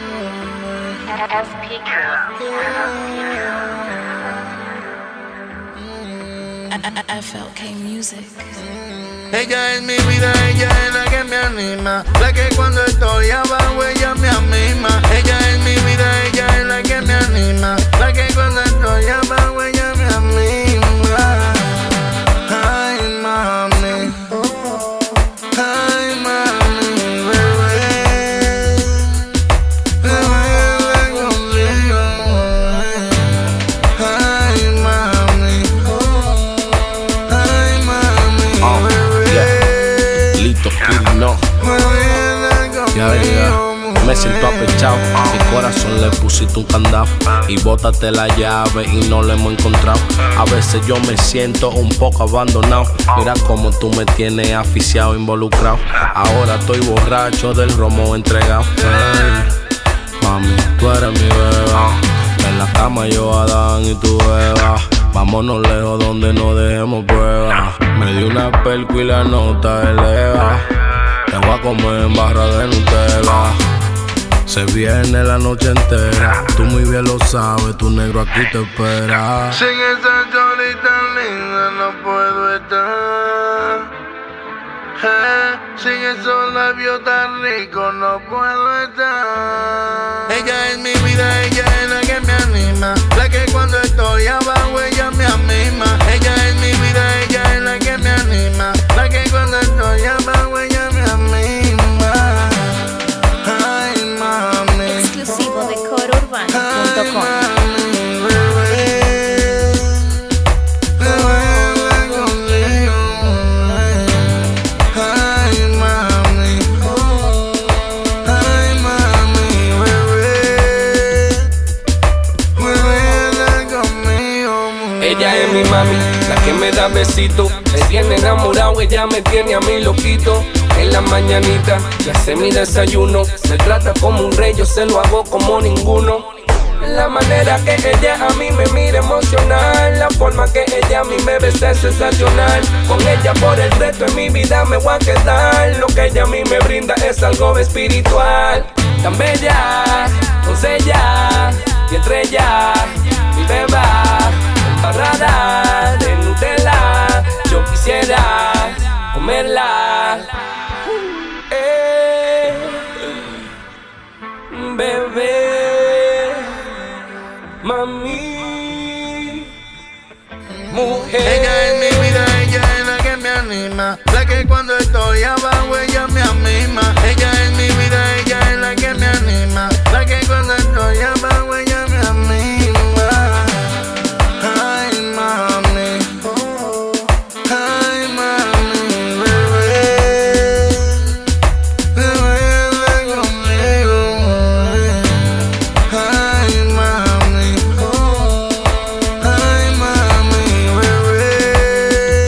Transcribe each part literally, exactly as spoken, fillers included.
F P K. F L K Music. Ella es mi vida, ella es la que me anima, la que cuando estoy abajo ella me anima. Ella es mi vida, ella es la que me anima, la que cuando estoy abajo ella me anima. Ay, mami, ay, mami, bebé, bebé, conmigo. Ay, mami, ay, mami, bebé. Lito Kid, no. Ya, ya. Me siento apechado, mi corazón le pusiste un candado y bótate la llave y no lo hemos encontrado. A veces yo me siento un poco abandonado. Mira cómo tú me tienes asfixiado, involucrado. Ahora estoy borracho del romo entregado. Ay, mami, tú eres mi beba. En la cama yo Adán y tú Eva. Vámonos lejos donde no dejemos pruebas. Me di una pelco y la nota eleva. Te voy a comer en barra de Nutella. Se viene la noche entera, tú muy bien lo sabes, tu negro aquí te espera. Sin esa chorita linda no puedo estar. Eh, sin esos labios tan ricos no puedo estar. Ella es mi vida, ella es la que me anima, la que cuando estoy abajo ella me anima. Ella es mi vida, ella es la que me anima, la que cuando estoy abajo ella me anima. Ay, mami, Exclusivo de coro urbano punto com. Ella es mi mami, la que me da besitos. Me tiene enamorado, ella me tiene a mí loquito. En la mañanita, le hace mi desayuno. Me trata como un rey, yo se lo hago como ninguno. La manera que ella a mí me mira emocional, la forma que ella a mí me besa es sensacional. Con ella por el resto en mi vida me voy a quedar. Lo que ella a mí me brinda es algo espiritual. Tan bella, doncella y estrella, mi beba embarrada de Nutella. Yo quisiera comerla, eh, bebé, mami, mujer. Ella es mi vida, ella es la que me anima, la que cuando estoy abajo ella me anima. Ella es mi vida, ella es la que me anima, la que cuando estoy abajo ella me anima. Ay, mami, ay, mami, bebé, bebé, conmigo. Ay, mami, ay, mami, bebé,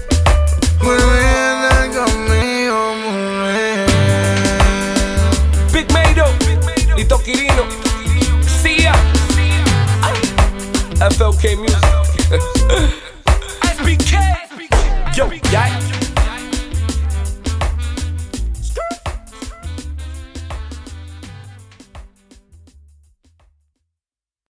bebé, conmigo, mujer. Big Mado, Lito Quirino, Sia, F L K Music.